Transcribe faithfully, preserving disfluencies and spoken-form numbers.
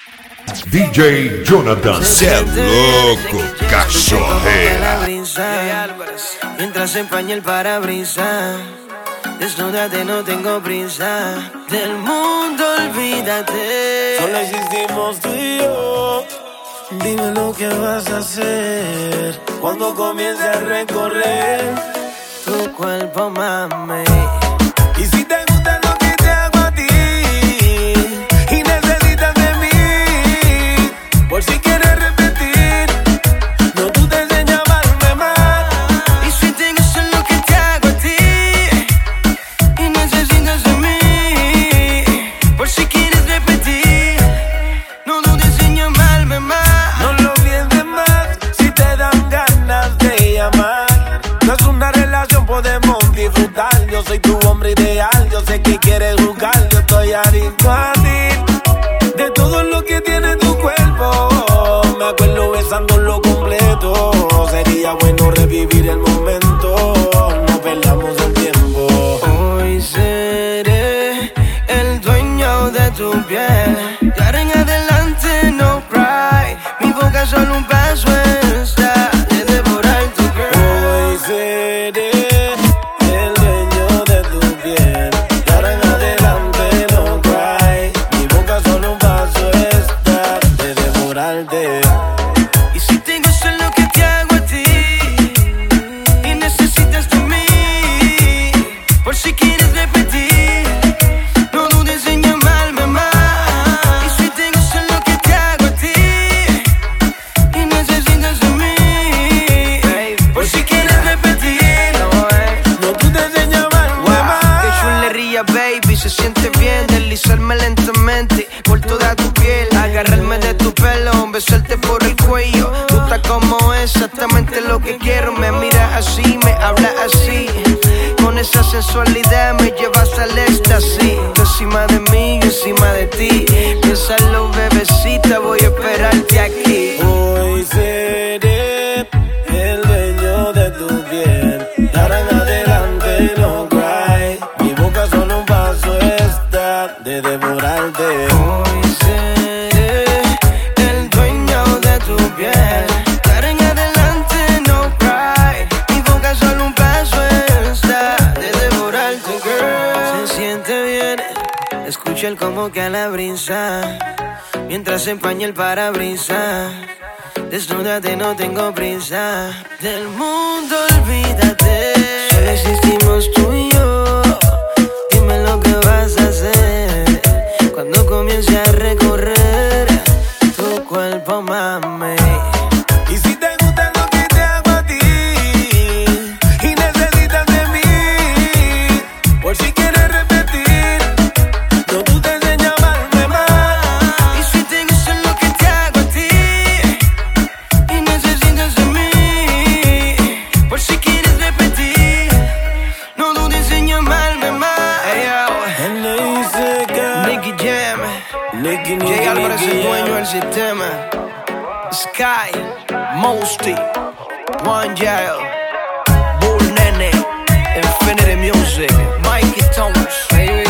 D J Jonathan, cê é louco, cachorreira. Mientras se empaña el parabrisas, desnúdate, no tengo prisa. Del mundo olvídate. Solo existimos tú y yo. Dime lo que vas a hacer cuando comience a recorrer tu cuerpo, mami. Y si te gusta lo que te hago a ti y necesitas de mí, por si quieres repetir, no tú te enseñas a amarme más. Y si te gusta lo que te hago a ti y necesitas de mí, por si quieres repetir, no dudes en llamarme más. No lo pienses más si te dan ganas de llamar. No es una relación, podemos disfrutar. Yo soy tu hombre ideal, yo sé que quieres jugar. Yo estoy adicto a ti, de todo lo que tiene tu cuerpo. Me acuerdo besándolo completo. Sería bueno revivir el momento. No perdamos el tiempo. Hoy seré el dueño de tu piel. De ahora en adelante no cry. Mi boca solo un paso está de devorar tu girl. Hoy seré el dueño de tu piel. De ahora en adelante no cry. Mi boca solo un paso está de devorarte. Y si te gusta lo que te hago a ti y necesitas de mí, por si quieres repetir, no dudes en llamarme más. Y si te gusta lo que te hago a ti y necesitas de mí, por si quieres repetir, No tú te enseñas a amarme más. qué chulería, baby, se siente bien deslizarme lentamente por toda tu piel, agarrarme de tu pelo, besarte por el cuello. Tú estás como exactamente lo que quiero. Me miras así, me hablas así, con esa sensualidad me llevas al éxtasis. Tú encima de mí, yo encima de ti. Piénsalo, bebecita, voy a esperarte aquí. Hoy seré el dueño de tu piel. De ahora en adelante no cry. Mi boca solo un paso está de devorarte. Hoy seré el dueño de tu piel. De ahora en adelante no cry. Mi boca solo un paso está de devorarte, girl. Se siente bien, escucha el como que a la brisa, mientras se empaña el parabrisas. Desnúdate, no tengo prisa. Del mundo olvídate. Solo existimos tú y yo. Dime lo que vas a hacer cuando comience a recorrer tu cuerpo, mami. Y si te gusta lo que te hago a ti y necesitas de mí, por si quieres repetir, no tú te enseñas a amarme más. Y si te gusta lo que te hago a ti y necesitas de mí, por si quieres repetir, no dudes en llamarme más. Hey, yo. Él le dice que Nicky Jam, Nicky, Nicky, J. Álvarez, el Nicky, dueño Jam. del sistema. Sky, Mosty, One Jail, Bull Nene, Infinity Music, Mikey Thomas, baby.